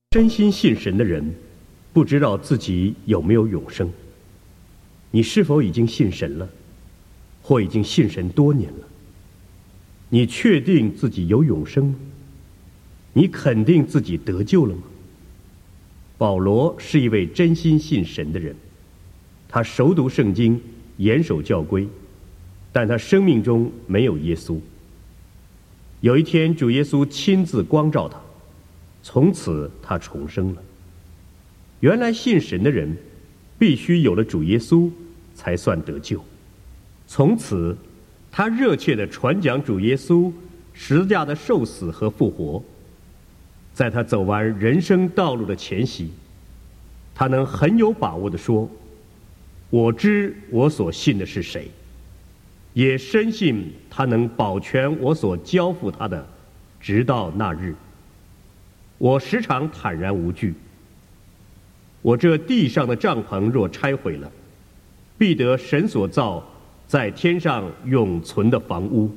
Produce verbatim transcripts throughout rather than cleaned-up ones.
真心信神的人，不知道自己有没有永生。你是否已经信神了，或已经信神多年了？你确定自己有永生吗？你肯定自己得救了吗？保罗是一位真心信神的人，他熟读圣经，严守教规，但他生命中没有耶稣。有一天，主耶稣亲自光照他，从此他重生了。原来信神的人必须有了主耶稣才算得救。从此他热切地传讲主耶稣十字架的受死和复活。在他走完人生道路的前夕，他能很有把握地说，我知我所信的是谁，也深信他能保全我所交付他的，直到那日。我时常坦然无惧。我这地上的帐篷若拆毁了，必得神所造在天上永存的房屋。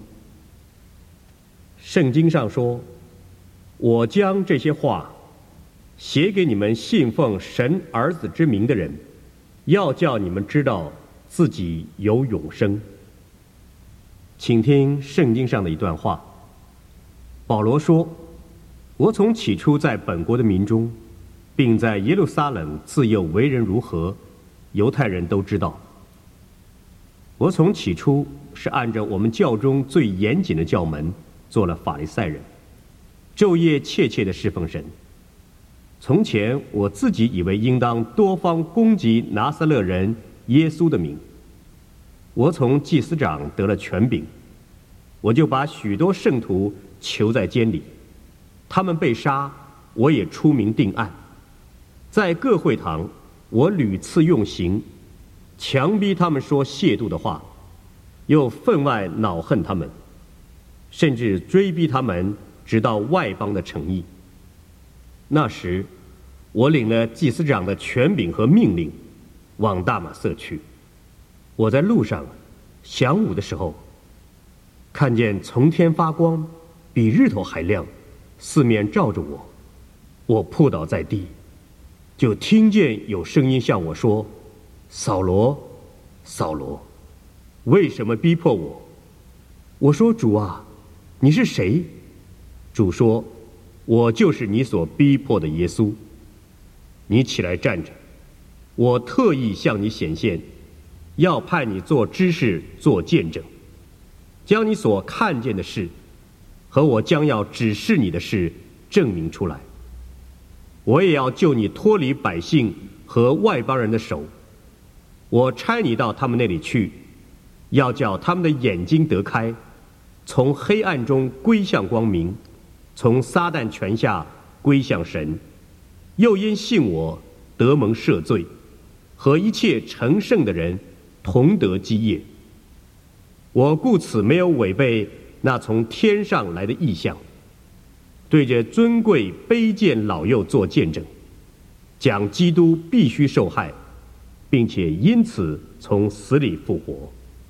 圣经上说，我将这些话写给你们信奉神儿子之名的人，要叫你们知道自己有永生。请听圣经上的一段话。保罗说，我从起初在本国的民中，并在耶路撒冷自幼为人如何，犹太人都知道。我从起初是按照我们教中最严谨的教门做了法利赛人，昼夜切切地侍奉神。从前我自己以为应当多方攻击拿撒勒人耶稣的名，我从祭司长得了权柄，我就把许多圣徒囚在监里，他们被杀，我也出名定案。在各会堂，我屡次用刑，强逼他们说亵渎的话，又分外恼恨他们，甚至追逼他们直到外邦的城邑。那时我领了祭司长的权柄和命令，往大马色去。我在路上晌午的时候，看见从天发光，比日头还亮，四面照着我，我扑倒在地，就听见有声音向我说，扫罗，扫罗，为什么逼迫我？我说，主啊，你是谁？主说，我就是你所逼迫的耶稣。你起来站着，我特意向你显现，要派你做知识，做见证，将你所看见的事和我将要指示你的事证明出来。我也要救你脱离百姓和外邦人的手。我差你到他们那里去，要叫他们的眼睛得开，从黑暗中归向光明，从撒旦权下归向神，又因信我得蒙赦罪，和一切成圣的人同得基业。我故此没有违背那从天上来的异象，对着尊贵卑贱老幼做见证，讲基督必须受害，并且因此从死里复活。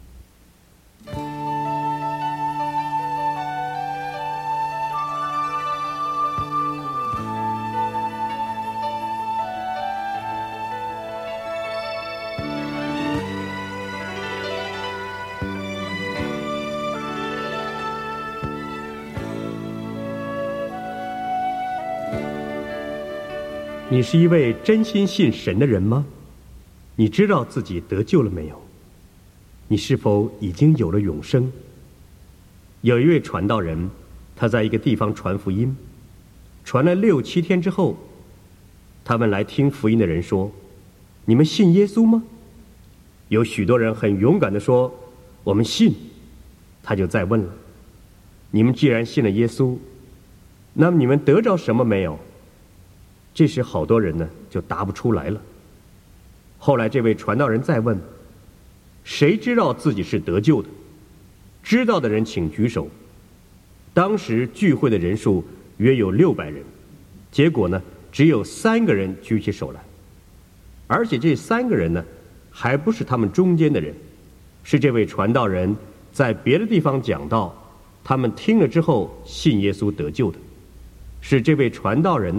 你是一位真心信神的人吗？你知道自己得救了没有？你是否已经有了永生？有一位传道人，他在一个地方传福音，传了六七天之后，他们来听福音的人说，你们信耶稣吗？有许多人很勇敢地说，我们信。他就再问了，你们既然信了耶稣，那么你们得着什么没有？这时好多人呢就答不出来了。后来这位传道人再问，谁知道自己是得救的？知道的人请举手。当时聚会的人数约有六百人，结果呢只有三个人举起手来，而且这三个人呢还不是他们中间的人，是这位传道人在别的地方讲道，他们听了之后信耶稣得救的。是这位传道人呢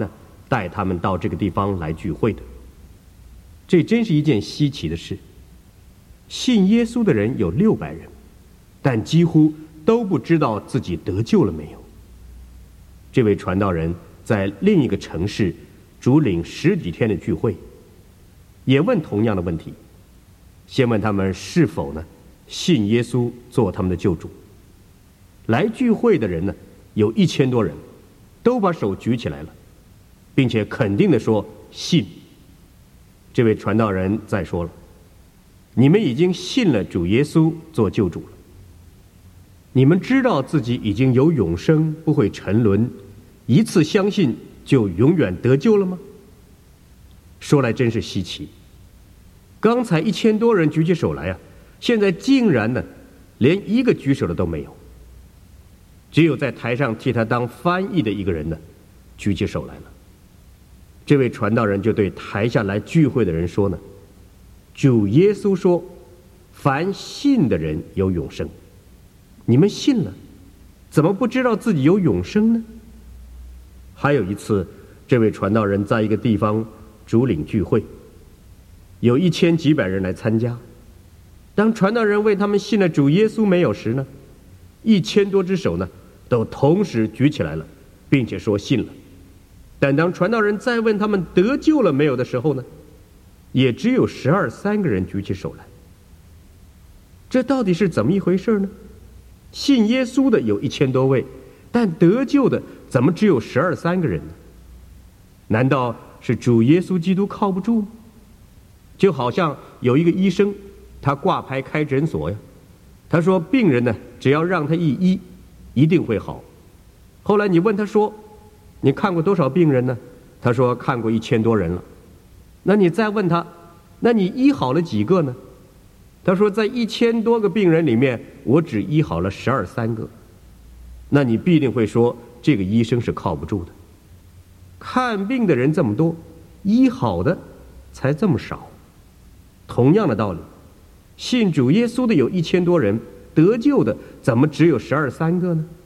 带他们到这个地方来聚会的。这真是一件稀奇的事。信耶稣的人有六百人，但几乎都不知道自己得救了没有。这位传道人在另一个城市主领十几天的聚会，也问同样的问题，先问他们是否呢信耶稣做他们的救主。来聚会的人呢有一千多人，都把手举起来了，并且肯定地说信。这位传道人再说了，你们已经信了主耶稣做救主了，你们知道自己已经有永生，不会沉沦，一次相信就永远得救了吗？说来真是稀奇，刚才一千多人举起手来啊，现在竟然呢连一个举手的都没有。只有在台上替他当翻译的一个人呢举起手来了。这位传道人就对台下来聚会的人说呢，主耶稣说凡信的人有永生，你们信了，怎么不知道自己有永生呢？还有一次，这位传道人在一个地方主领聚会，有一千几百人来参加。当传道人问他们信了主耶稣没有时呢，一千多只手呢都同时举起来了，并且说信了。但当传道人再问他们得救了没有的时候呢，也只有十二三个人举起手来。这到底是怎么一回事呢？信耶稣的有一千多位，但得救的怎么只有十二三个人呢？难道是主耶稣基督靠不住吗？就好像有一个医生，他挂牌开诊所呀，他说病人呢只要让他一医一定会好。后来你问他说你看过多少病人呢？他说看过一千多人了。那你再问他，那你医好了几个呢？他说在一千多个病人里面，我只医好了十二三个。那你必定会说这个医生是靠不住的。看病的人这么多，医好的才这么少。同样的道理，信主耶稣的有一千多人，得救的怎么只有十二三个呢？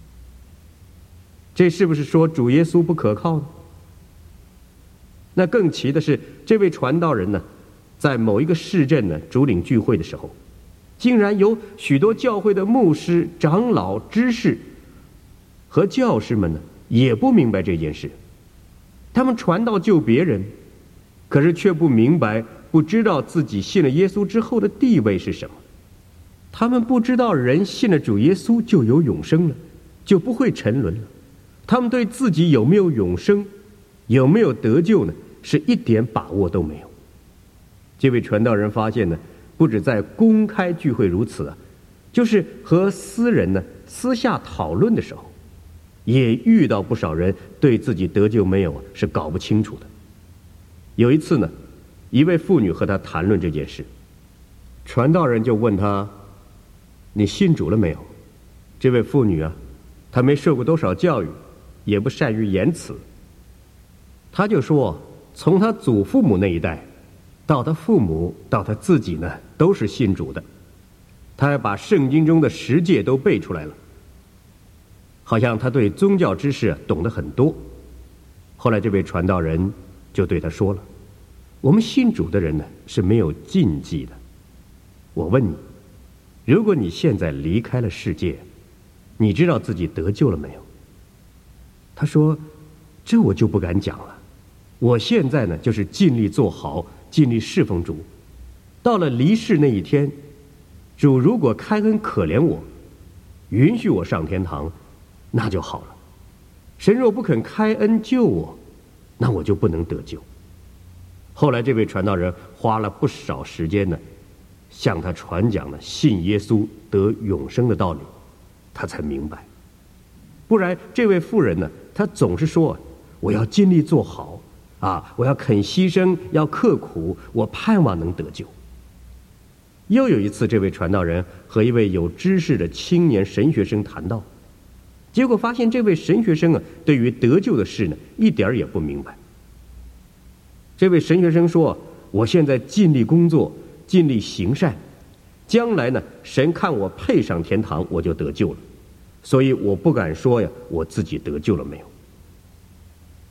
这是不是说主耶稣不可靠呢？那更奇的是，这位传道人呢，在某一个市镇呢主领聚会的时候，竟然有许多教会的牧师、长老、知识和教师们呢，也不明白这件事。他们传道救别人，可是却不明白，不知道自己信了耶稣之后的地位是什么。他们不知道人信了主耶稣就有永生了，就不会沉沦了。他们对自己有没有永生，有没有得救呢，是一点把握都没有。这位传道人发现呢，不止在公开聚会如此啊，就是和私人呢私下讨论的时候，也遇到不少人对自己得救没有是搞不清楚的。有一次呢，一位妇女和他谈论这件事，传道人就问他，你信主了没有？这位妇女啊，她没受过多少教育，也不善于言辞。他就说，从他祖父母那一代到他父母到他自己呢，都是信主的。他还把圣经中的十诫都背出来了，好像他对宗教知识懂得很多。后来这位传道人就对他说了，我们信主的人呢是没有禁忌的。我问你，如果你现在离开了世界，你知道自己得救了没有？他说，这我就不敢讲了。我现在呢就是尽力做好，尽力侍奉主。到了离世那一天，主如果开恩可怜我，允许我上天堂，那就好了。神若不肯开恩救我，那我就不能得救。后来这位传道人花了不少时间呢，向他传讲了信耶稣得永生的道理，他才明白。不然这位妇人呢，她总是说我要尽力做好啊，我要肯牺牲，要刻苦，我盼望能得救。又有一次，这位传道人和一位有知识的青年神学生谈到，结果发现这位神学生啊，对于得救的事呢，一点儿也不明白。这位神学生说，我现在尽力工作，尽力行善，将来呢，神看我配上天堂，我就得救了。所以我不敢说呀，我自己得救了没有。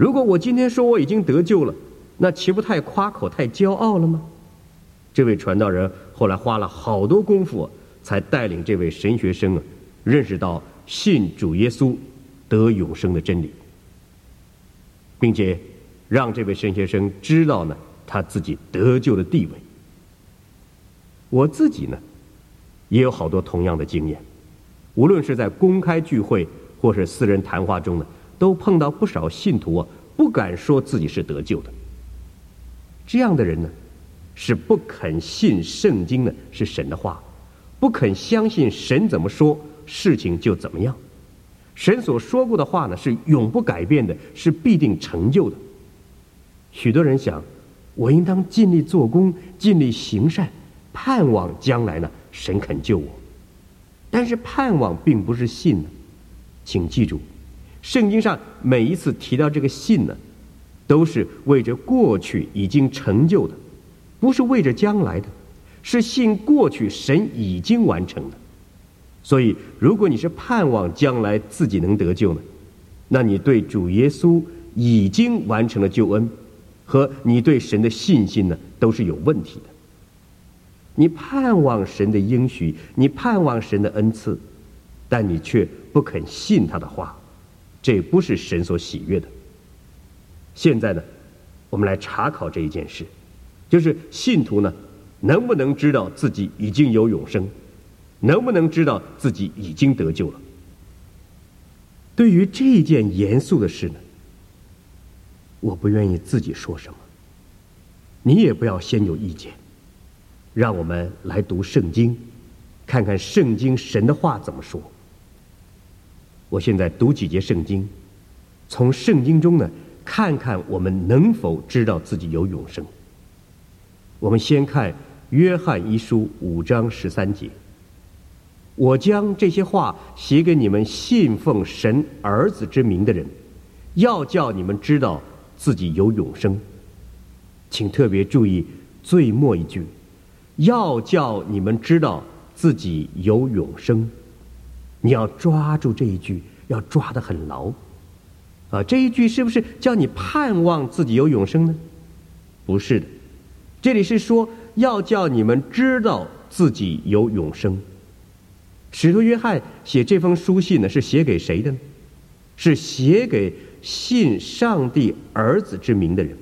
如果我今天说我已经得救了，那岂不太夸口、太骄傲了吗？这位传道人后来花了好多功夫，才带领这位神学生啊，认识到信主耶稣得永生的真理，并且让这位神学生知道呢他自己得救的地位。我自己呢，也有好多同样的经验，无论是在公开聚会或是私人谈话中呢，都碰到不少信徒啊，不敢说自己是得救的。这样的人呢，是不肯信圣经呢是神的话，不肯相信神怎么说，事情就怎么样。神所说过的话呢，是永不改变的，是必定成就的。许多人想，我应当尽力做工，尽力行善，盼望将来呢，神肯救我。但是盼望并不是信呢，请记住，圣经上每一次提到这个信呢，都是为着过去已经成就的，不是为着将来的，是信过去神已经完成的。所以如果你是盼望将来自己能得救呢，那你对主耶稣已经完成了救恩和你对神的信心呢，都是有问题的。你盼望神的应许，你盼望神的恩赐，但你却不肯信他的话，这不是神所喜悦的。现在呢，我们来查考这一件事，就是信徒呢，能不能知道自己已经有永生，能不能知道自己已经得救了。对于这件严肃的事呢，我不愿意自己说什么，你也不要先有意见。让我们来读圣经，看看圣经神的话怎么说。我现在读几节圣经，从圣经中呢，看看我们能否知道自己有永生。我们先看约翰一书五章十三节，我将这些话写给你们信奉神儿子之名的人，要叫你们知道自己有永生。请特别注意最末一句，要叫你们知道自己有永生。你要抓住这一句，要抓得很牢啊！这一句是不是叫你盼望自己有永生呢？不是的，这里是说要叫你们知道自己有永生。使徒约翰写这封书信呢，是写给谁的呢？是写给信上帝儿子之名的人。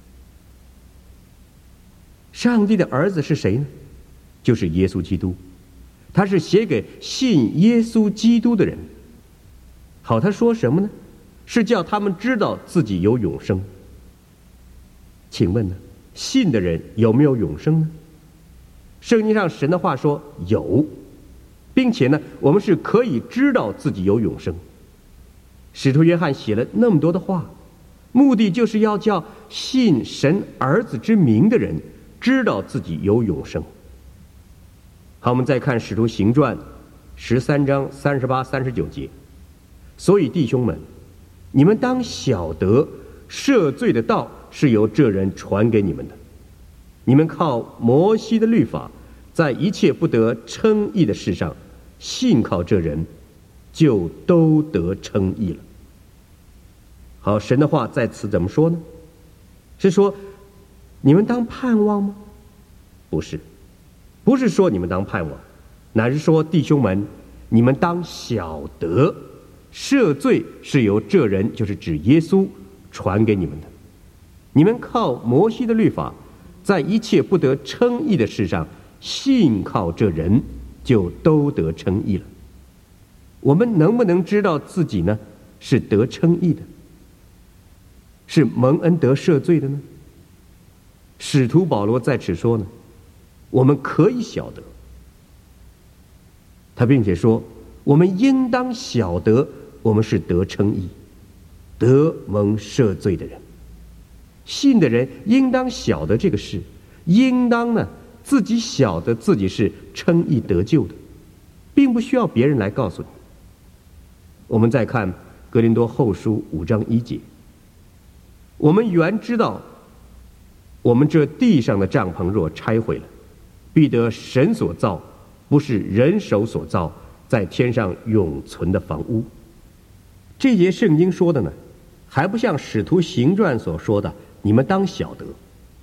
上帝的儿子是谁呢？就是耶稣基督。他是写给信耶稣基督的人。好，他说什么呢？是叫他们知道自己有永生。请问呢，信的人有没有永生呢？圣经上神的话说有，并且呢，我们是可以知道自己有永生。使徒约翰写了那么多的话，目的就是要叫信神儿子之名的人知道自己有永生。好，我们再看使徒行传十三章三十八、三十九节。所以弟兄们，你们当晓得赦罪的道是由这人传给你们的。你们靠摩西的律法，在一切不得称义的事上信靠这人，就都得称义了。好，神的话在此怎么说呢？是说你们当盼望吗？不是，不是说你们当盼望，乃是说弟兄们，你们当晓得赦罪是由这人，就是指耶稣传给你们的。你们靠摩西的律法，在一切不得称义的事上信靠这人，就都得称义了。我们能不能知道自己呢是得称义的，是蒙恩得赦罪的呢？使徒保罗在此说呢，我们可以晓得。他并且说，我们应当晓得我们是得称义、得蒙赦罪的人。信的人应当晓得这个事，应当呢自己晓得自己是称义得救的，并不需要别人来告诉你。我们再看哥林多后书五章一节，我们原知道，我们这地上的帐篷若拆毁了，必得神所造，不是人手所造，在天上永存的房屋。这节圣经说的呢， 还不像使徒行传所说的你们当晓得，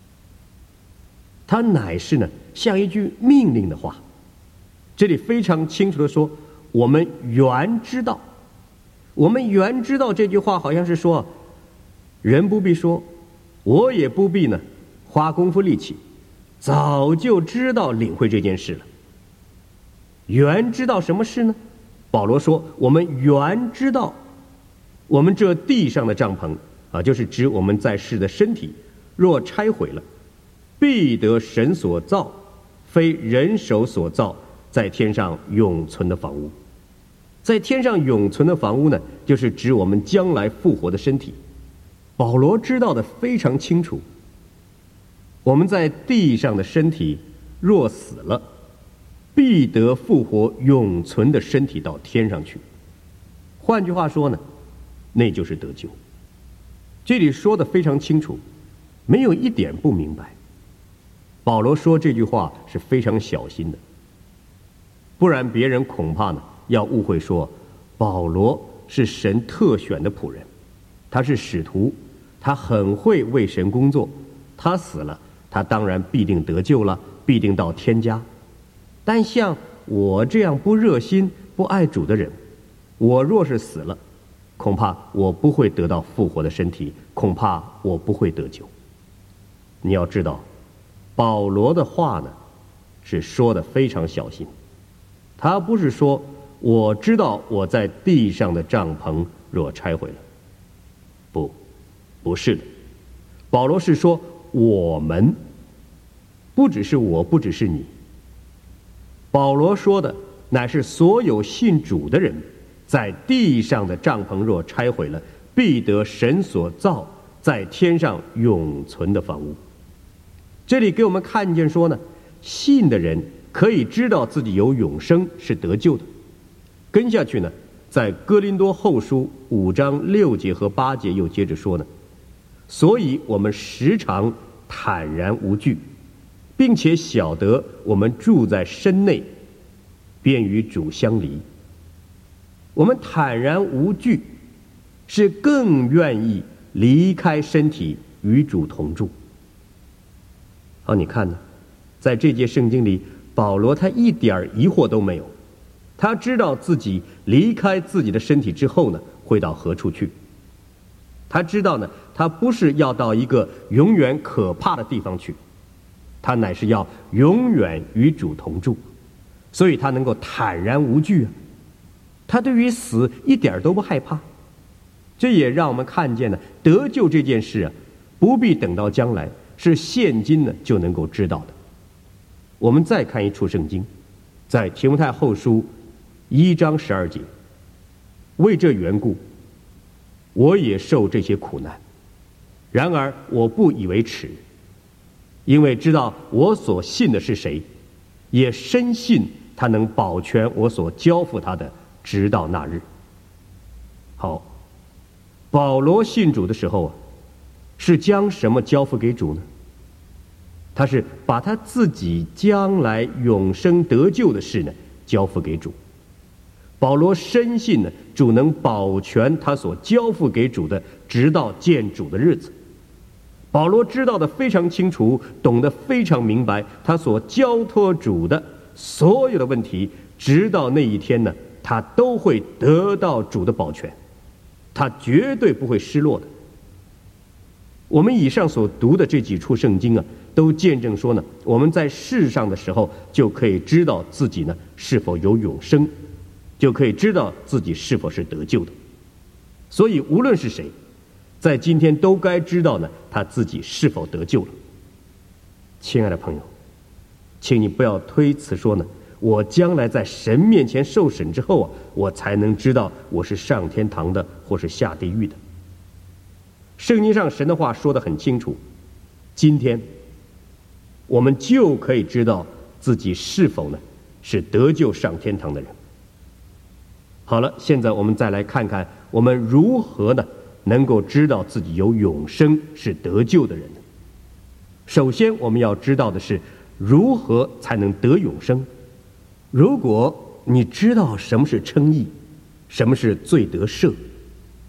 它乃是呢像一句命令的话。这里非常清楚的说，我们原知道，我们原知道这句话好像是说，人不必说，我也不必呢花功夫力气，早就知道领会这件事了。原知道什么事呢？保罗说，我们原知道，我们这地上的帐篷啊，就是指我们在世的身体，若拆毁了，必得神所造，非人手所造，在天上永存的房屋。在天上永存的房屋呢，就是指我们将来复活的身体。保罗知道的非常清楚，我们在地上的身体若死了，必得复活永存的身体到天上去。换句话说呢，那就是得救。这里说的非常清楚，没有一点不明白。保罗说这句话是非常小心的，不然别人恐怕呢要误会说保罗是神特选的仆人，他是使徒，他很会为神工作，他死了，他当然必定得救了，必定到天家。但像我这样不热心不爱主的人，我若是死了，恐怕我不会得到复活的身体，恐怕我不会得救。你要知道，保罗的话呢是说的非常小心，他不是说我知道我在地上的帐篷若拆毁了，不，不是的。保罗是说我们，不只是我，不只是你。保罗说的乃是所有信主的人，在地上的帐篷若拆毁了，必得神所造，在天上永存的房屋。这里给我们看见说呢，信的人可以知道自己有永生，是得救的。跟下去呢，在哥林多后书五章六节和八节又接着说呢，所以我们时常坦然无惧，并且晓得我们住在身内，便与主相离。我们坦然无惧，是更愿意离开身体与主同住。好，你看呢，在这节圣经里，保罗他一点疑惑都没有，他知道自己离开自己的身体之后呢，会到何处去。他知道呢，他不是要到一个永远可怕的地方去，他乃是要永远与主同住，所以他能够坦然无惧啊。他对于死一点都不害怕。这也让我们看见呢，得救这件事啊，不必等到将来，是现今呢就能够知道的。我们再看一处圣经，在提摩太后书一章十二节，为这缘故，我也受这些苦难，然而我不以为耻，因为知道我所信的是谁，也深信他能保全我所交付他的，直到那日。好，保罗信主的时候啊，是将什么交付给主呢？他是把他自己将来永生得救的事呢交付给主。保罗深信呢，主能保全他所交付给主的，直到见主的日子。保罗知道的非常清楚，懂得非常明白，他所交托主的所有的问题，直到那一天呢，他都会得到主的保全，他绝对不会失落的。我们以上所读的这几处圣经啊，都见证说呢，我们在世上的时候就可以知道自己呢是否有永生，就可以知道自己是否是得救的。所以无论是谁，在今天都该知道呢，他自己是否得救了。亲爱的朋友，请你不要推辞说呢，我将来在神面前受审之后啊，我才能知道我是上天堂的或是下地狱的。圣经上神的话说得很清楚，今天我们就可以知道自己是否呢是得救上天堂的人。好了，现在我们再来看看我们如何呢能够知道自己有永生，是得救的人呢？首先我们要知道的是，如何才能得永生。如果你知道什么是称义，什么是罪得赦，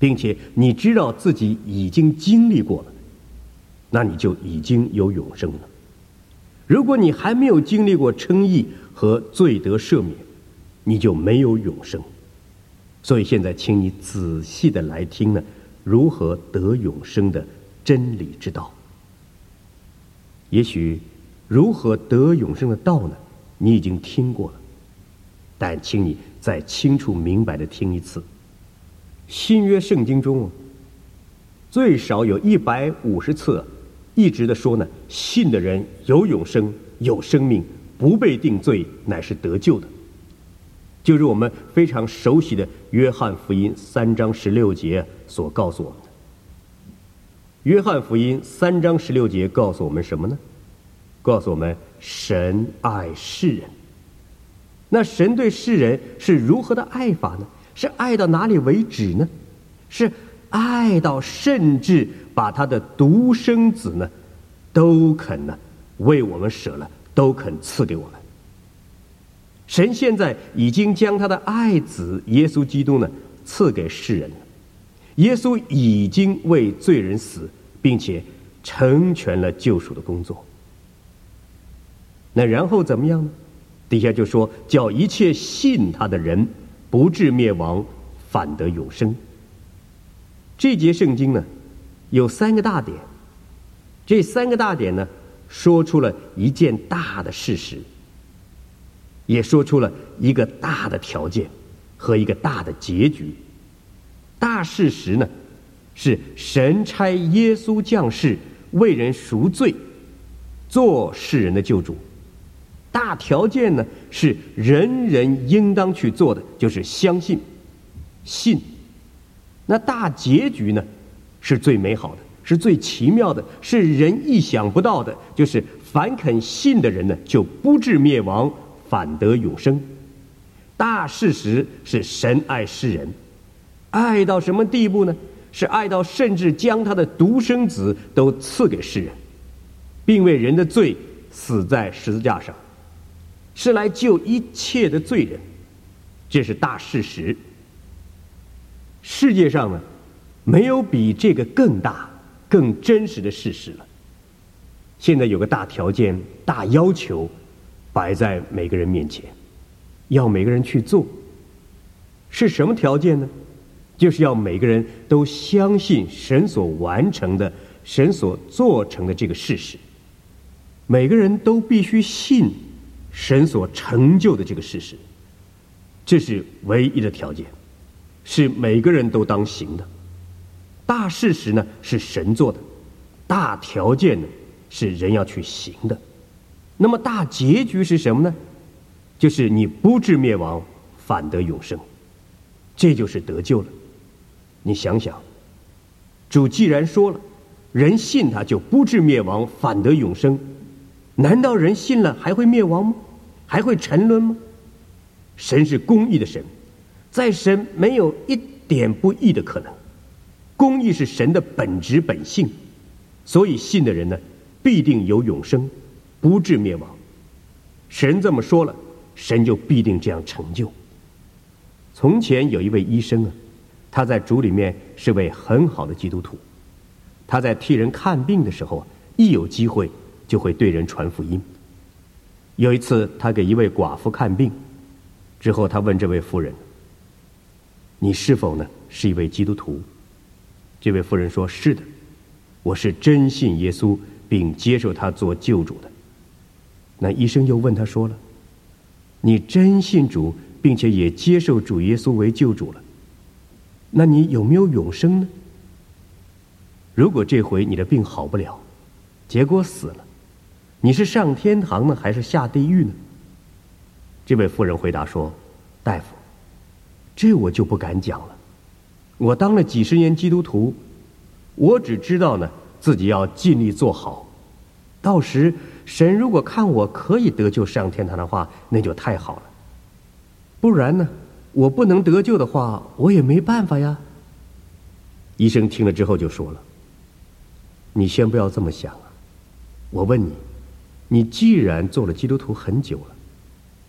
并且你知道自己已经经历过了，那你就已经有永生了。如果你还没有经历过称义和罪得赦免，你就没有永生。所以现在请你仔细的来听呢，如何得永生的真理之道。也许如何得永生的道呢，你已经听过了，但请你再清楚明白的听一次。新约圣经中最少有一百五十次一直的说呢，信的人有永生，有生命，不被定罪，乃是得救的。就如我们非常熟悉的约翰福音三章十六节所告诉我们的。约翰福音三章十六节告诉我们什么呢？告诉我们神爱世人。那神对世人是如何的爱法呢？是爱到哪里为止呢？是爱到甚至把他的独生子呢都肯呢为我们舍了，都肯赐给我们。神现在已经将他的爱子耶稣基督呢赐给世人了。耶稣已经为罪人死，并且成全了救赎的工作。那然后怎么样呢？底下就说，叫一切信他的人不至灭亡，反得永生。这节圣经呢有三个大点，这三个大点呢说出了一件大的事实，也说出了一个大的条件和一个大的结局。大事实呢是神差耶稣降世为人赎罪，做世人的救主。大条件呢是人人应当去做的，就是相信信。那大结局呢是最美好的，是最奇妙的，是人意想不到的，就是凡肯信的人呢就不至灭亡，反得永生。大事实是神爱世人，爱到什么地步呢？是爱到甚至将他的独生子都赐给世人，并为人的罪死在十字架上，是来救一切的罪人。这是大事实。世界上呢没有比这个更大更真实的事实了。现在有个大条件大要求摆在每个人面前，要每个人去做。是什么条件呢？就是要每个人都相信神所完成的，神所做成的这个事实。每个人都必须信神所成就的这个事实，这是唯一的条件，是每个人都当行的。大事实呢是神做的，大条件呢是人要去行的。那么大结局是什么呢？就是你不至灭亡，反得永生。这就是得救了。你想想，主既然说了人信他就不至灭亡，反得永生，难道人信了还会灭亡吗？还会沉沦吗？神是公义的神，在神没有一点不义的可能。公义是神的本质本性，所以信的人呢必定有永生，不至灭亡。神这么说了，神就必定这样成就。从前有一位医生啊，他在主里面是位很好的基督徒。他在替人看病的时候啊，一有机会就会对人传福音。有一次他给一位寡妇看病之后，他问这位妇人，你是否呢是一位基督徒？这位妇人说，是的，我是真信耶稣并接受他做救主的。那医生又问他说了，你真信主并且也接受主耶稣为救主了，那你有没有永生呢？如果这回你的病好不了，结果死了，你是上天堂呢还是下地狱呢？这位妇人回答说，大夫，这我就不敢讲了。我当了几十年基督徒，我只知道呢自己要尽力做好，到时神如果看我可以得救上天堂的话，那就太好了。不然呢，我不能得救的话，我也没办法呀。医生听了之后就说了，你先不要这么想啊，我问你，你既然做了基督徒很久了，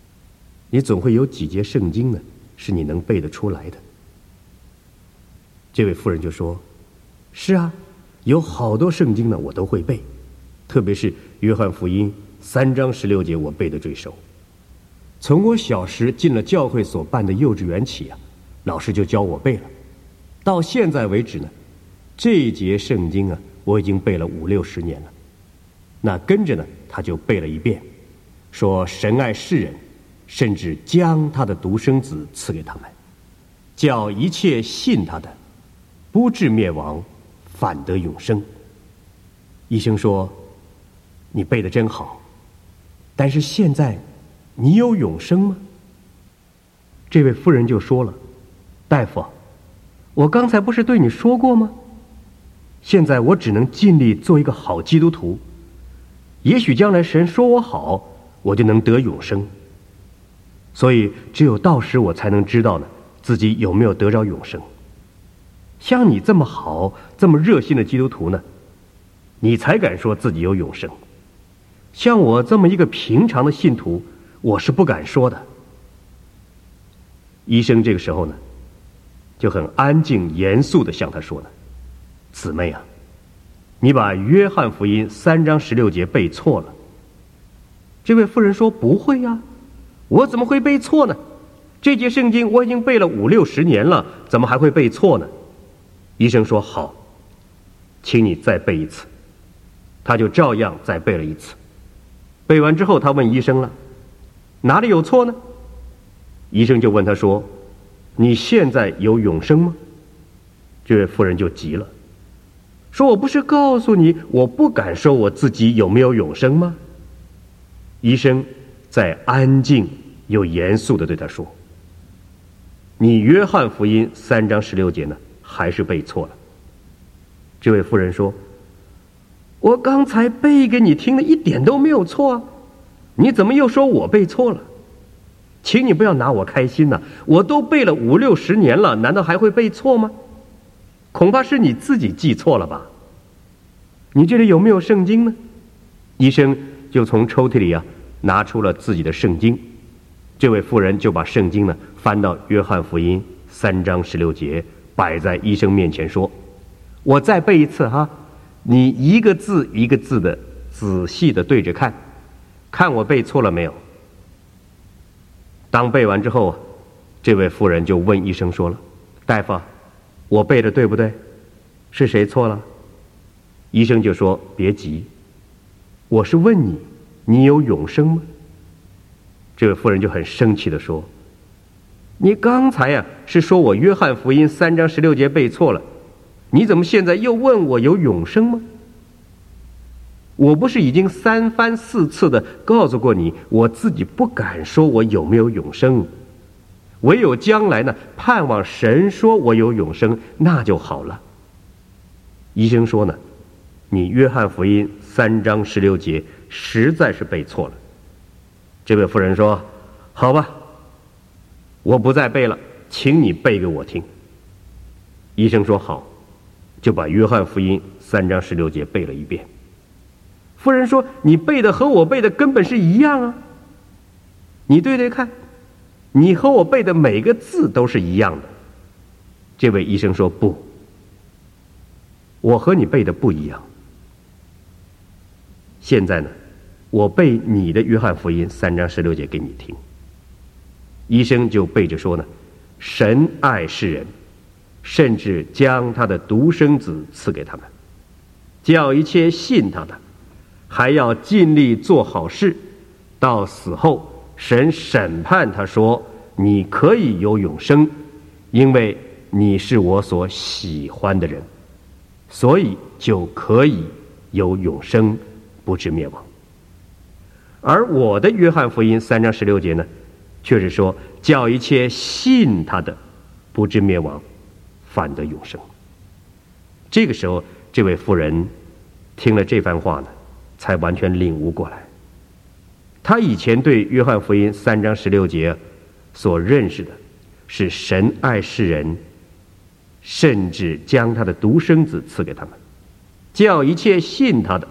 你总会有几节圣经呢是你能背得出来的。 这位妇人就说：是啊，有好多圣经呢我都会背，特别是约翰福音三章十六节我背得最熟。从我小时进了教会所办的幼稚园起啊，老师就教我背了，到现在为止呢，这一节圣经啊我已经背了五六十年了。那跟着呢他就背了一遍，说神爱世人，甚至将他的独生子赐给他们，叫一切信他的不至灭亡，反得永生。医生说：你背得真好，但是现在你有永生吗？这位妇人就说了：大夫，我刚才不是对你说过吗？现在我只能尽力做一个好基督徒，也许将来神说我好，我就能得永生。所以只有到时我才能知道呢，自己有没有得着永生。像你这么好这么热心的基督徒呢，你才敢说自己有永生。像我这么一个平常的信徒，我是不敢说的。医生这个时候呢就很安静严肃地向他说呢：姊妹啊，你把约翰福音三章十六节背错了。这位妇人说：不会呀、啊，我怎么会背错呢？这节圣经我已经背了五六十年了，怎么还会背错呢？医生说：好，请你再背一次。他就照样再背了一次。背完之后他问医生了：哪里有错呢？医生就问他说：你现在有永生吗？这位妇人就急了，说：我不是告诉你我不敢说我自己有没有永生吗？医生在安静又严肃地对他说：你约翰福音三章十六节呢还是背错了。这位妇人说：我刚才背给你听的一点都没有错啊，你怎么又说我背错了？请你不要拿我开心呐、啊，我都背了五六十年了，难道还会背错吗？恐怕是你自己记错了吧？你这里有没有圣经呢？医生就从抽屉里啊拿出了自己的圣经。这位妇人就把圣经呢翻到约翰福音三章十六节，摆在医生面前说：我再背一次哈，你一个字一个字的仔细的对着看，看我背错了没有。当背完之后，这位妇人就问医生说了：大夫，我背的对不对？是谁错了？医生就说：别急，我是问你，你有永生吗？这位妇人就很生气地说：你刚才呀、啊、是说我约翰福音三章十六节背错了，你怎么现在又问我有永生吗？我不是已经三番四次的告诉过你，我自己不敢说我有没有永生，唯有将来呢盼望神说我有永生，那就好了。医生说呢，你约翰福音三章十六节实在是背错了。这位妇人说：好吧，我不再背了，请你背给我听。医生说好，就把约翰福音三章十六节背了一遍。妇人说：你背的和我背的根本是一样啊，你对对看，你和我背的每个字都是一样的。这位医生说：不，我和你背的不一样。现在呢，我背你的约翰福音三章十六节给你听。医生就背着说呢：神爱世人，甚至将他的独生子赐给他们，叫一切信他的还要尽力做好事，到死后神审判他说：你可以有永生，因为你是我所喜欢的人，所以就可以有永生，不至灭亡。而我的约翰福音三章十六节呢，却是说叫一切信他的不至灭亡，反得永生。这个时候，这位妇人听了这番话呢，才完全领悟过来。他以前对约翰福音三章十六节所认识的是神爱世人，甚至将他的独生子赐给他们，叫一切信他的。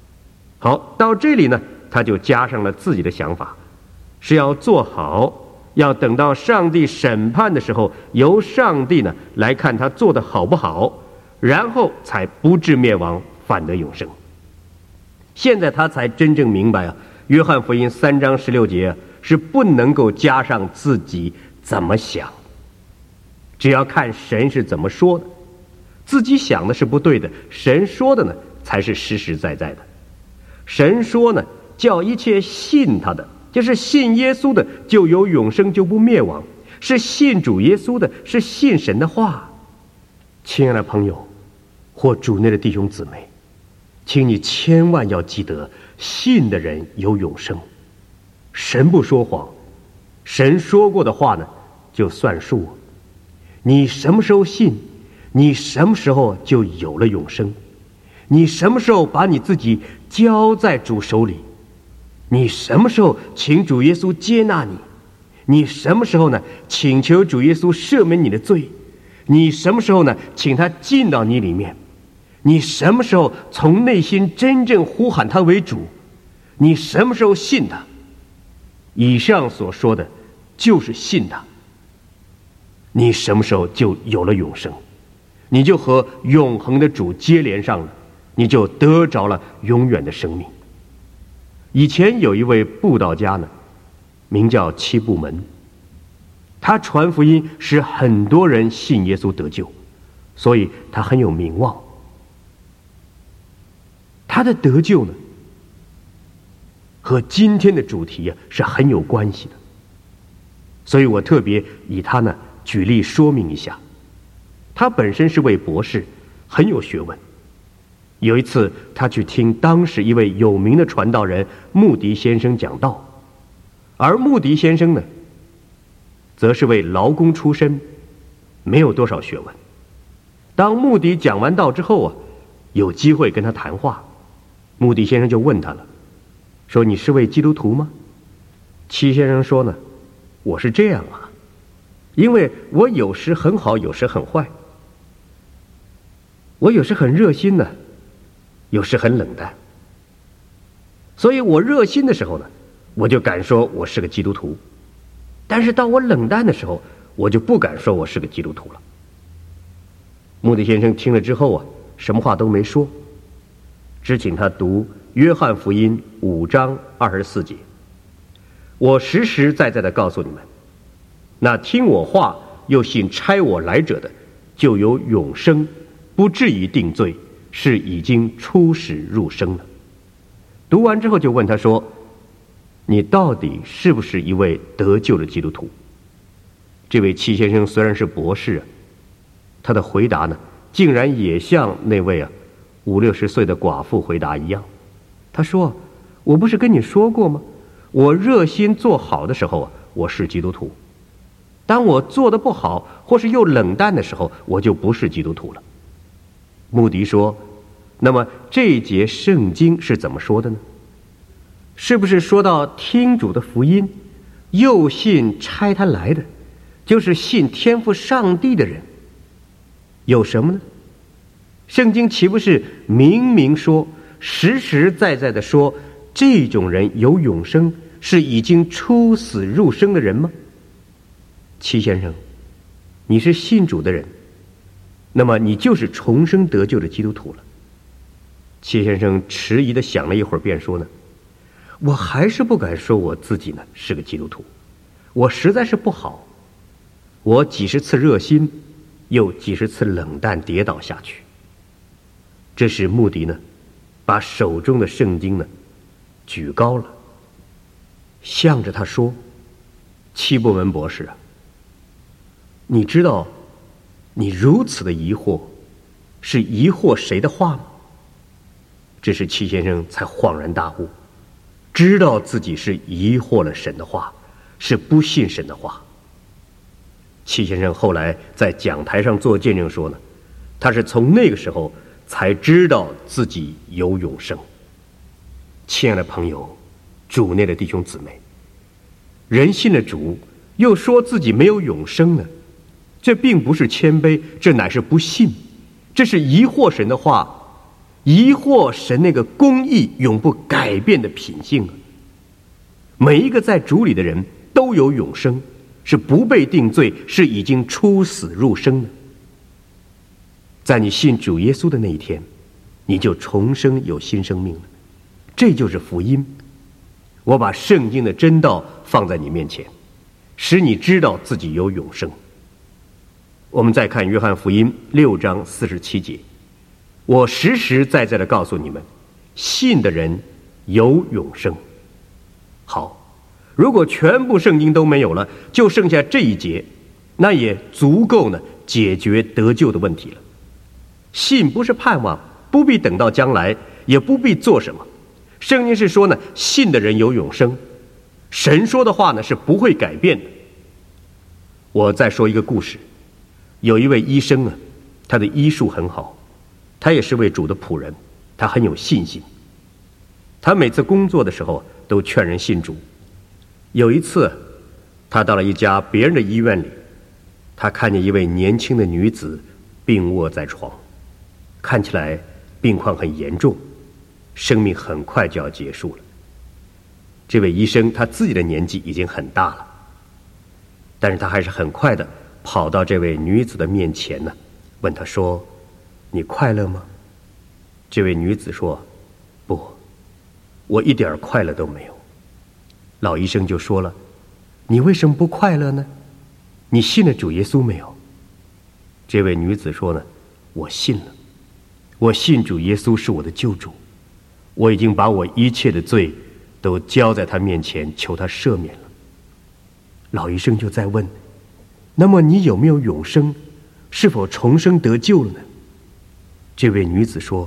好，到这里呢，他就加上了自己的想法，是要做好要等到上帝审判的时候，由上帝呢来看他做得好不好，然后才不至灭亡，反得永生。现在他才真正明白啊，约翰福音三章十六节、啊、是不能够加上自己怎么想，只要看神是怎么说的，自己想的是不对的，神说的呢才是实实在在的。神说呢，叫一切信他的，就是信耶稣的就有永生，就不灭亡，是信主耶稣的，是信神的话。亲爱的朋友或主内的弟兄姊妹，请你千万要记得，信的人有永生。神不说谎，神说过的话呢就算数。你什么时候信，你什么时候就有了永生。你什么时候把你自己交在主手里，你什么时候请主耶稣接纳你，你什么时候呢请求主耶稣赦免你的罪，你什么时候呢请他进到你里面，你什么时候从内心真正呼喊他为主，你什么时候信他，以上所说的就是信他，你什么时候就有了永生，你就和永恒的主接连上了，你就得着了永远的生命。以前有一位布道家呢，名叫七步门，他传福音使很多人信耶稣得救，所以他很有名望。他的得救呢，和今天的主题啊是很有关系的，所以我特别以他呢举例说明一下。他本身是位博士，很有学问。有一次他去听当时一位有名的传道人穆迪先生讲道，而穆迪先生呢则是位劳工出身，没有多少学问。当穆迪讲完道之后啊，有机会跟他谈话，穆迪先生就问他了，说你是位基督徒吗？七先生说呢，我是这样啊，因为我有时很好，有时很坏，我有时很热心呢，有时很冷淡，所以我热心的时候呢，我就敢说我是个基督徒，但是到我冷淡的时候，我就不敢说我是个基督徒了。穆迪先生听了之后啊，什么话都没说，只请他读约翰福音五章二十四节。我实实在在的告诉你们，那听我话又信差我来者的，就有永生，不至于定罪，是已经出始入生了。读完之后就问他说，你到底是不是一位得救的基督徒？这位戚先生虽然是博士啊，他的回答呢竟然也像那位啊五六十岁的寡妇回答一样。他说，我不是跟你说过吗？我热心做好的时候啊，我是基督徒，当我做得不好或是又冷淡的时候，我就不是基督徒了。穆迪说，那么这一节圣经是怎么说的呢？是不是说到听主的福音，又信差他来的，就是信天父上帝的人，有什么呢？圣经岂不是明明说，实实在在的说，这种人有永生，是已经出死入生的人吗？戚先生，你是信主的人，那么你就是重生得救的基督徒了。戚先生迟疑地想了一会儿，便说呢，我还是不敢说我自己呢是个基督徒，我实在是不好，我几十次热心，又几十次冷淡跌倒下去。这时穆迪呢把手中的圣经呢举高了，向着他说，戚布门博士啊，你知道你如此的疑惑是疑惑谁的话吗？这时戚先生才恍然大悟，知道自己是疑惑了神的话，是不信神的话。戚先生后来在讲台上做见证说呢，他是从那个时候才知道自己有永生。亲爱的朋友，主内的弟兄姊妹，人信了主又说自己没有永生呢，这并不是谦卑，这乃是不信，这是疑惑神的话，疑惑神那个公义永不改变的品性啊。每一个在主里的人都有永生， 是不被定罪，是已经出死入生的。在你信主耶稣的那一天，你就重生有新生命了。这就是福音。我把圣经的真道放在你面前，使你知道自己有永生。我们再看约翰福音六章四十七节，我实实在在的告诉你们，信的人有永生。好，如果全部圣经都没有了，就剩下这一节，那也足够呢解决得救的问题了。信不是盼望，不必等到将来，也不必做什么。圣经是说呢，信的人有永生。神说的话呢是不会改变的。我再说一个故事，有一位医生啊，他的医术很好，他也是位主的仆人，他很有信心。他每次工作的时候都劝人信主。有一次，他到了一家别人的医院里，他看见一位年轻的女子病卧在床，看起来病况很严重，生命很快就要结束了。这位医生他自己的年纪已经很大了，但是他还是很快的跑到这位女子的面前呢，问她说：“你快乐吗？”这位女子说：“不，我一点快乐都没有。”老医生就说了：“你为什么不快乐呢？你信了主耶稣没有？”这位女子说呢：“我信了，我信主耶稣是我的救主，我已经把我一切的罪都交在他面前，求他赦免了。”老医生就在问：“那么你有没有永生？是否重生得救了呢？”这位女子说：“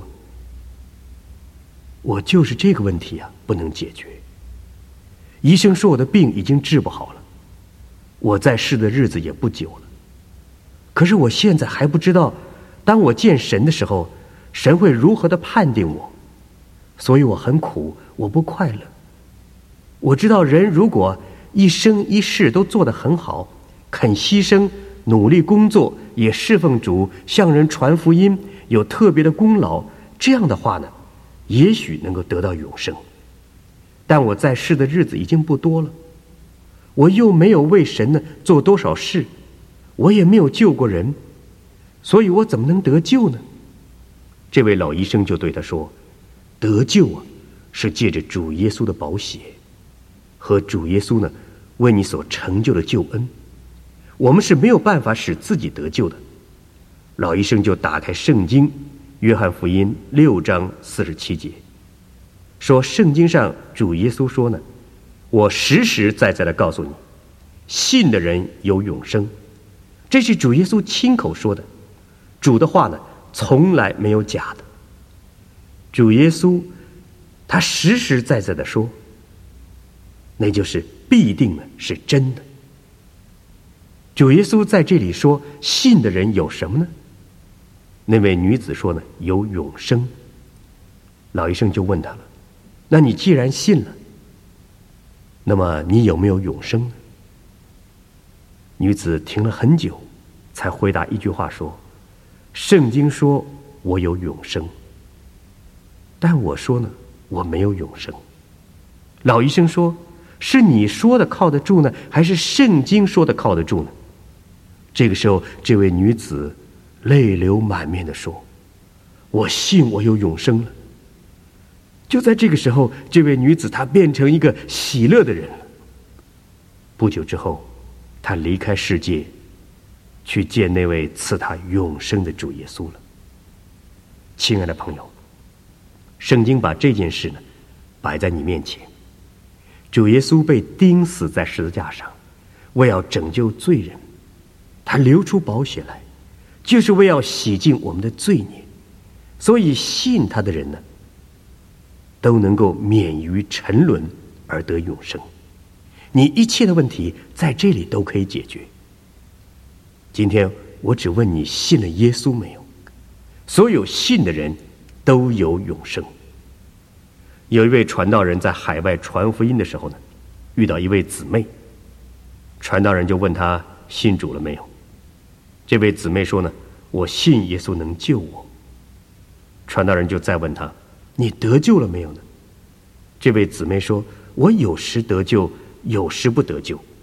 我就是这个问题啊，不能解决。医生说我的病已经治不好了，我在世的日子也不久了。可是我现在还不知道，当我见神的时候，神会如何的判定我，所以我很苦，我不快乐。我知道人如果一生一世都做得很好，肯牺牲，努力工作，也侍奉主，向人传福音，有特别的功劳，这样的话呢，也许能够得到永生。但我在世的日子已经不多了，我又没有为神呢做多少事，我也没有救过人，所以我怎么能得救呢？”这位老医生就对他说：“得救啊，是借着主耶稣的宝血和主耶稣呢为你所成就的救恩，我们是没有办法使自己得救的。”老医生就打开圣经约翰福音六章四十七节，说圣经上主耶稣说呢：“我实实在在的告诉你，信的人有永生。”这是主耶稣亲口说的，主的话呢从来没有假的。主耶稣他实实在在的说，那就是必定呢是真的。主耶稣在这里说，信的人有什么呢？那位女子说呢，有永生。老医生就问他了：“那你既然信了，那么你有没有永生呢？”女子停了很久，才回答一句话说：“圣经说我有永生，但我说呢，我没有永生。”老医生说：“是你说的靠得住呢，还是圣经说的靠得住呢？”这个时候，这位女子泪流满面地说：“我信我有永生了。”就在这个时候，这位女子她变成一个喜乐的人了。不久之后，她离开世界，去见那位赐她永生的主耶稣了。亲爱的朋友，圣经把这件事呢摆在你面前。主耶稣被钉死在十字架上，为要拯救罪人，他流出宝血来，就是为要洗净我们的罪孽。所以信他的人呢，都能够免于沉沦而得永生。你一切的问题在这里都可以解决。今天我只问你信了耶稣没有？所有信的人都有永生。有一位传道人在海外传福音的时候呢，遇到一位姊妹，传道人就问他信主了没有。这位姊妹说呢，我信耶稣能救我。传道人就再问他，你得救了没有呢？这位姊妹说，我有时得救，有时不得救。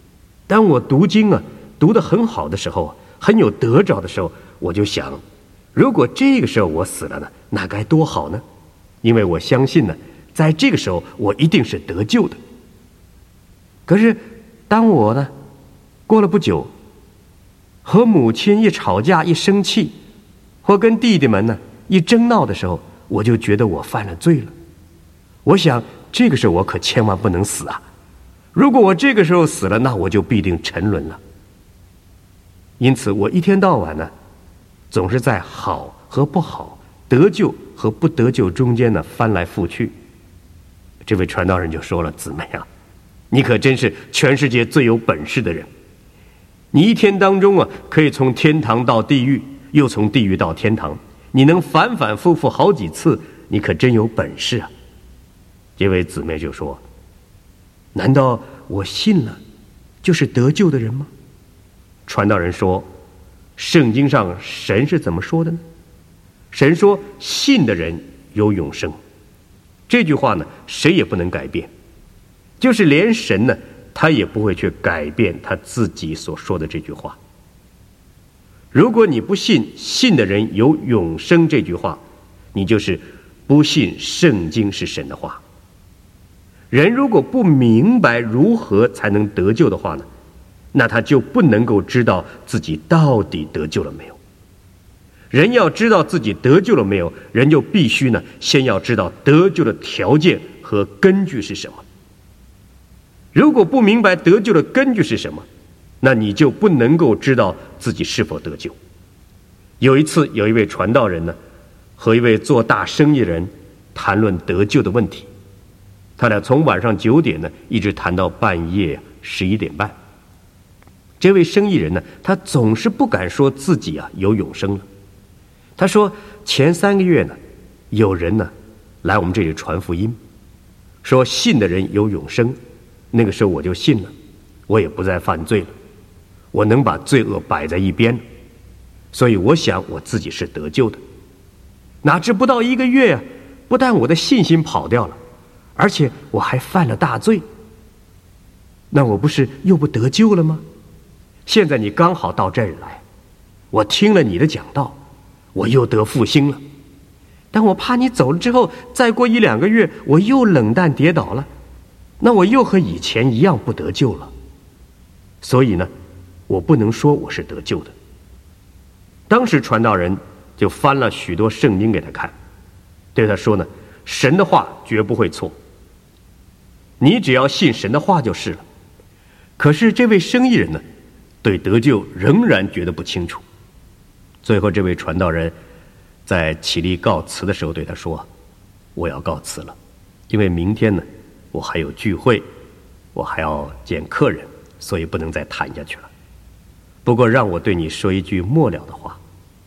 当我读经啊读得很好的时候，很有得着的时候，我就想，如果这个时候我死了呢，那该多好呢？因为我相信呢，在这个时候我一定是得救的。可是当我呢过了不久，和母亲一吵架一生气，或跟弟弟们呢一争闹的时候，我就觉得我犯了罪了。我想这个时候我可千万不能死啊！如果我这个时候死了，那我就必定沉沦了。因此我一天到晚呢总是在好和不好、得救和不得救中间呢翻来覆去。这位传道人就说了：姊妹啊，你可真是全世界最有本事的人。你一天当中啊可以从天堂到地狱，又从地狱到天堂，你能反反复复好几次，你可真有本事啊。这位姊妹就说：难道我信了就是得救的人吗？传道人说：圣经上神是怎么说的呢？神说信的人有永生。这句话呢谁也不能改变，就是连神呢他也不会去改变他自己所说的这句话。如果你不信信的人有永生这句话，你就是不信圣经是神的话。人如果不明白如何才能得救的话呢，那他就不能够知道自己到底得救了没有。人要知道自己得救了没有，人就必须呢先要知道得救的条件和根据是什么。如果不明白得救的根据是什么，那你就不能够知道自己是否得救。有一次有一位传道人呢和一位做大生意人谈论得救的问题，他俩从晚上九点呢一直谈到半夜十一点半。这位生意人呢他总是不敢说自己啊有永生了。他说前三个月呢有人呢来我们这里传福音，说信的人有永生。那个时候我就信了，我也不再犯罪了，我能把罪恶摆在一边，所以我想我自己是得救的。哪知不到一个月啊，不但我的信心跑掉了，而且我还犯了大罪。那我不是又不得救了吗？现在你刚好到这儿来，我听了你的讲道，我又得复兴了。但我怕你走了之后，再过一两个月我又冷淡跌倒了，那我又和以前一样不得救了。所以呢我不能说我是得救的。当时传道人就翻了许多圣经给他看，对他说呢，神的话绝不会错，你只要信神的话就是了。可是这位生意人呢对得救仍然觉得不清楚。最后这位传道人在起立告辞的时候对他说：我要告辞了，因为明天呢我还有聚会，我还要见客人，所以不能再谈下去了。不过让我对你说一句末了的话，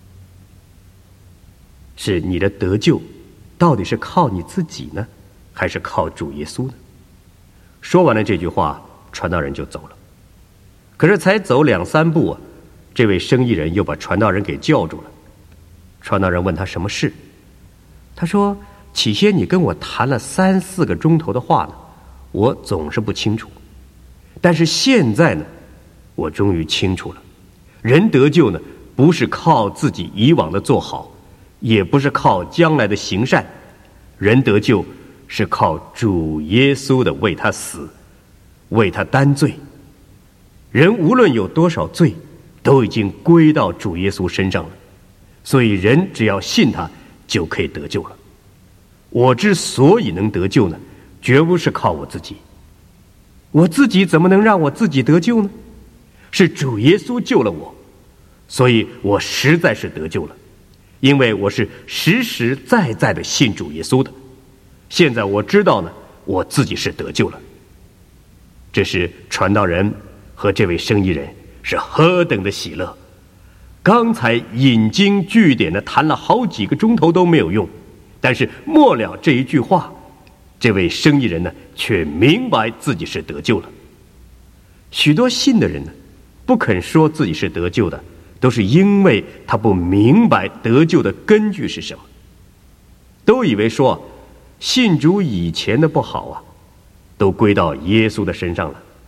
是你的得救到底是靠你自己呢，还是靠主耶稣呢？说完了这句话，传道人就走了。可是才走两三步啊，这位生意人又把传道人给叫住了。传道人问他什么事，他说：起先你跟我谈了三四个钟头的话呢，我总是不清楚，但是现在呢我终于清楚了。人得救呢不是靠自己以往的做好，也不是靠将来的行善，人得救是靠主耶稣的为他死，为他担罪。人无论有多少罪，都已经归到主耶稣身上了，所以人只要信他就可以得救了。我之所以能得救呢，绝不是靠我自己，我自己怎么能让我自己得救呢？是主耶稣救了我，所以我实在是得救了，因为我是实实在在的信主耶稣的。现在我知道呢，我自己是得救了。这是传道人和这位生意人是何等的喜乐！刚才引经据典的谈了好几个钟头都没有用，但是末了这一句话，这位生意人呢却明白自己是得救了。许多信的人呢不肯说自己是得救的，都是因为他不明白得救的根据是什么，都以为说信主以前的不好啊，都归到耶稣的身上了。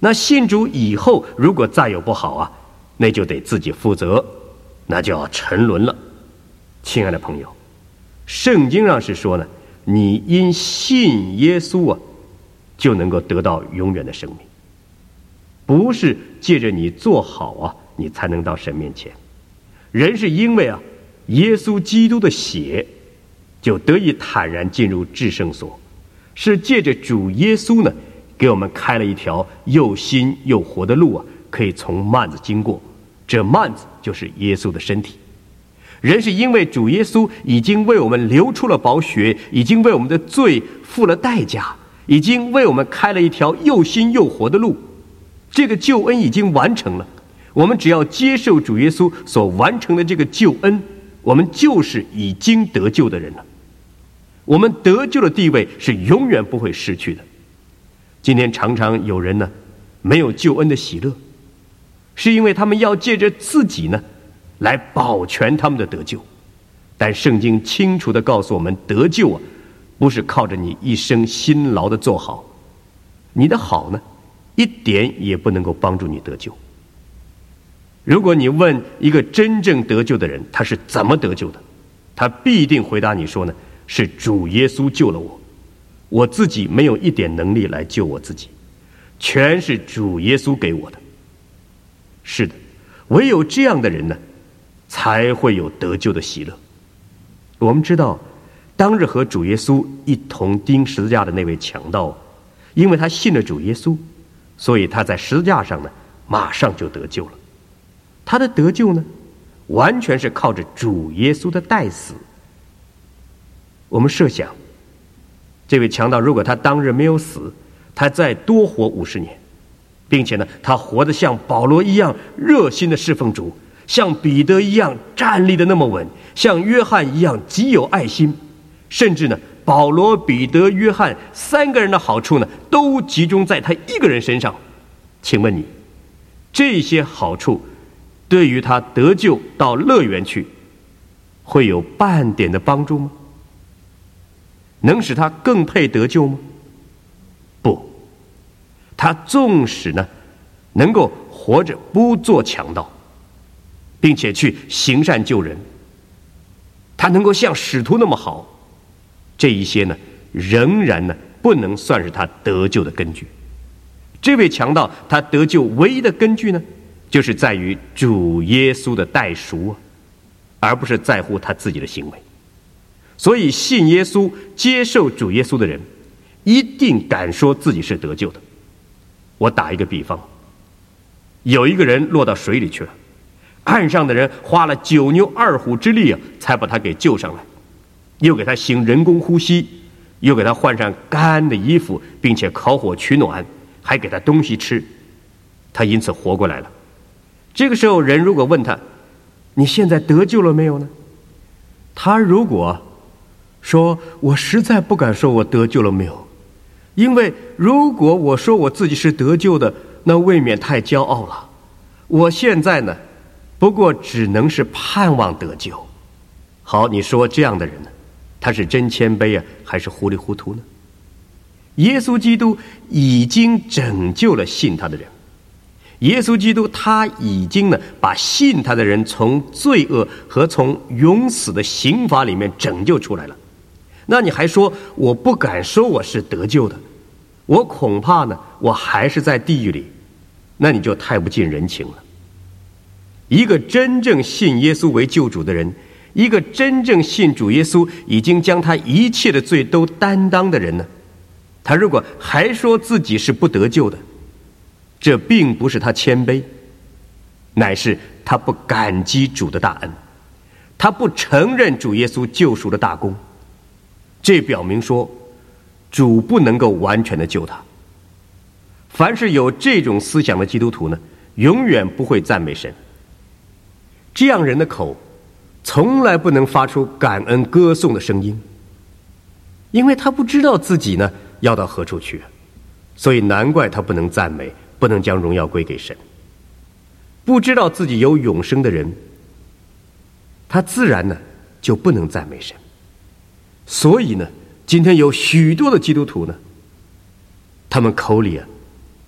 那信主以后，如果再有不好啊，那就得自己负责，那就要沉沦了。亲爱的朋友，圣经上是说呢，你因信耶稣啊，就能够得到永远的生命，不是借着你做好啊，你才能到神面前。人是因为啊，耶稣基督的血，就得以坦然进入至圣所，是借着主耶稣呢，给我们开了一条又新又活的路啊，可以从幔子经过。这幔子就是耶稣的身体。人是因为主耶稣已经为我们流出了宝血，已经为我们的罪付了代价，已经为我们开了一条又新又活的路。这个救恩已经完成了，我们只要接受主耶稣所完成的这个救恩，我们就是已经得救的人了。我们得救的地位是永远不会失去的。今天常常有人呢，没有救恩的喜乐，是因为他们要借着自己呢来保全他们的得救。但圣经清楚地告诉我们，得救啊，不是靠着你一生辛劳的做好，你的好呢，一点也不能够帮助你得救。如果你问一个真正得救的人，他是怎么得救的，他必定回答你说呢，是主耶稣救了我，我自己没有一点能力来救我自己，全是主耶稣给我的。是的，唯有这样的人呢，才会有得救的喜乐。我们知道，当日和主耶稣一同钉十字架的那位强盗，因为他信了主耶稣，所以他在十字架上呢，马上就得救了。他的得救呢，完全是靠着主耶稣的代死。我们设想，这位强盗如果他当日没有死，他再多活五十年，并且呢，他活得像保罗一样热心的侍奉主，像彼得一样站立的那么稳，像约翰一样极有爱心，甚至呢，保罗、彼得、约翰三个人的好处呢，都集中在他一个人身上。请问你，这些好处对于他得救到乐园去，会有半点的帮助吗？能使他更配得救吗？不，他纵使呢能够活着不做强盗，并且去行善救人，他能够像使徒那么好，这一些呢仍然呢不能算是他得救的根据。这位强盗他得救唯一的根据呢，就是在于主耶稣的代赎啊，而不是在乎他自己的行为。所以信耶稣、接受主耶稣的人，一定敢说自己是得救的。我打一个比方，有一个人落到水里去了，岸上的人花了九牛二虎之力啊，才把他给救上来，又给他行人工呼吸，又给他换上干的衣服，并且烤火取暖，还给他东西吃，他因此活过来了。这个时候人如果问他，你现在得救了没有呢？他如果说，我实在不敢说我得救了没有，因为如果我说我自己是得救的，那未免太骄傲了。我现在呢，不过只能是盼望得救。好，你说这样的人呢，他是真谦卑啊，还是糊里糊涂呢？耶稣基督已经拯救了信他的人，耶稣基督他已经呢把信他的人从罪恶和从永死的刑罚里面拯救出来了。那你还说我不敢说我是得救的，我恐怕呢我还是在地狱里，那你就太不近人情了。一个真正信耶稣为救主的人，一个真正信主耶稣已经将他一切的罪都担当的人呢，他如果还说自己是不得救的，这并不是他谦卑，乃是他不感激主的大恩，他不承认主耶稣救赎的大功。这表明说，主不能够完全的救他。凡是有这种思想的基督徒呢，永远不会赞美神。这样人的口从来不能发出感恩歌颂的声音，因为他不知道自己呢要到何处去，所以难怪他不能赞美，不能将荣耀归给神。不知道自己有永生的人，他自然呢就不能赞美神。所以呢，今天有许多的基督徒呢，他们口里啊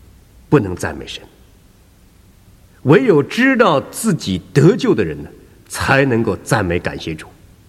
不能赞美神。唯有知道自己得救的人呢，才能够赞美感谢主。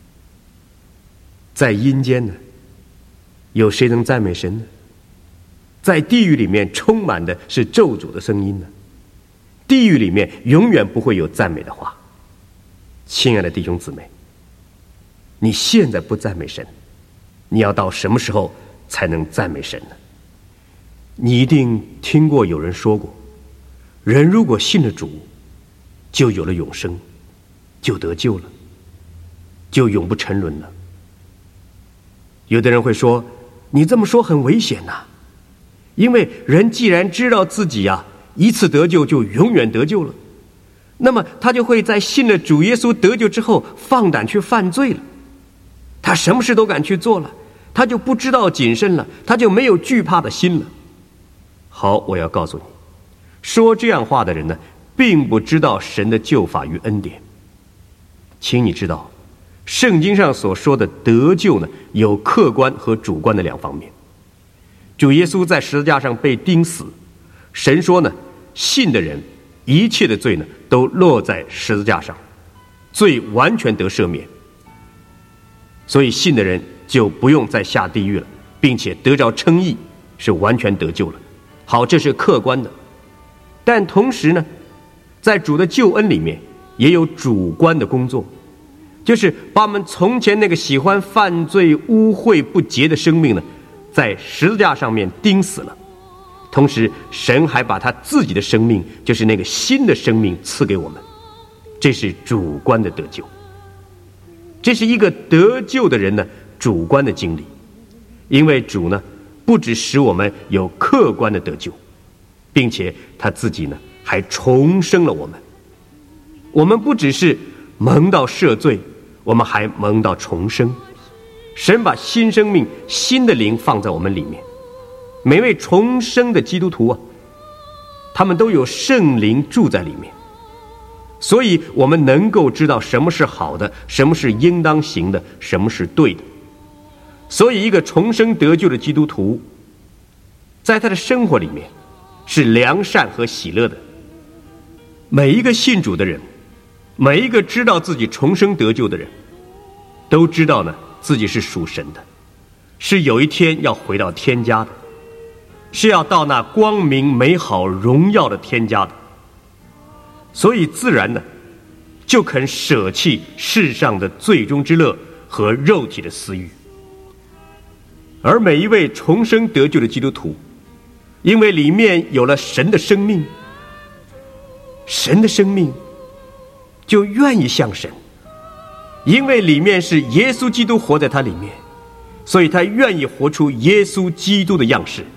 在阴间呢，有谁能赞美神呢？在地狱里面充满的是咒诅的声音呢。地狱里面永远不会有赞美的话。亲爱的弟兄姊妹，你现在不赞美神，你要到什么时候才能赞美神呢？你一定听过有人说过，人如果信了主，就有了永生，就得救了，就永不沉沦了。有的人会说，你这么说很危险呐，因为人既然知道自己啊一次得救就永远得救了，那么他就会在信了主耶稣得救之后放胆去犯罪了，他什么事都敢去做了，他就不知道谨慎了，他就没有惧怕的心了。好，我要告诉你，说这样话的人呢，并不知道神的救法与恩典。请你知道，圣经上所说的得救呢，有客观和主观的两方面。主耶稣在十字架上被钉死，神说呢，信的人一切的罪呢，都落在十字架上，罪完全得赦免，所以信的人就不用再下地狱了，并且得着称义，是完全得救了。好，这是客观的。但同时呢，在主的救恩里面也有主观的工作，就是把我们从前那个喜欢犯罪污秽不洁的生命呢，在十字架上面钉死了。同时神还把他自己的生命，就是那个新的生命赐给我们，这是主观的得救。这是一个得救的人呢主观的经历。因为主呢不只使我们有客观的得救，并且他自己呢还重生了我们。我们不只是蒙到赦罪，我们还蒙到重生。神把新生命、新的灵放在我们里面。每位重生的基督徒啊，他们都有圣灵住在里面，所以我们能够知道什么是好的，什么是应当行的，什么是对的。所以一个重生得救的基督徒，在他的生活里面是良善和喜乐的。每一个信主的人，每一个知道自己重生得救的人，都知道呢自己是属神的，是有一天要回到天家的，是要到那光明美好荣耀的天家的。所以自然呢就肯舍弃世上的最终之乐和肉体的私欲。而每一位重生得救的基督徒，因为里面有了神的生命，神的生命就愿意像神，因为里面是耶稣基督活在他里面，所以他愿意活出耶稣基督的样式。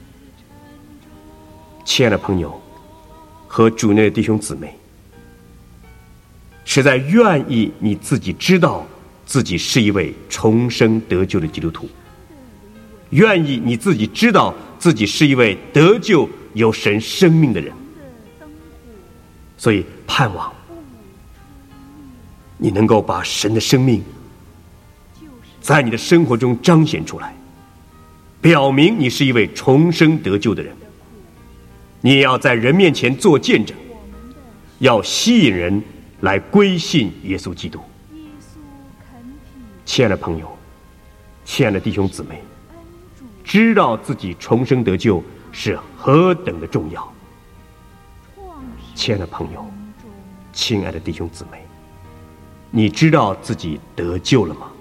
亲爱的朋友和主内的弟兄姊妹，实在愿意你自己知道自己是一位重生得救的基督徒，愿意你自己知道自己是一位得救有神生命的人，所以盼望你能够把神的生命在你的生活中彰显出来，表明你是一位重生得救的人。你也要在人面前做见证，要吸引人来归信耶稣基督。亲爱的朋友，亲爱的弟兄姊妹，知道自己重生得救是何等的重要。亲爱的朋友，亲爱的弟兄姊妹，你知道自己得救了吗？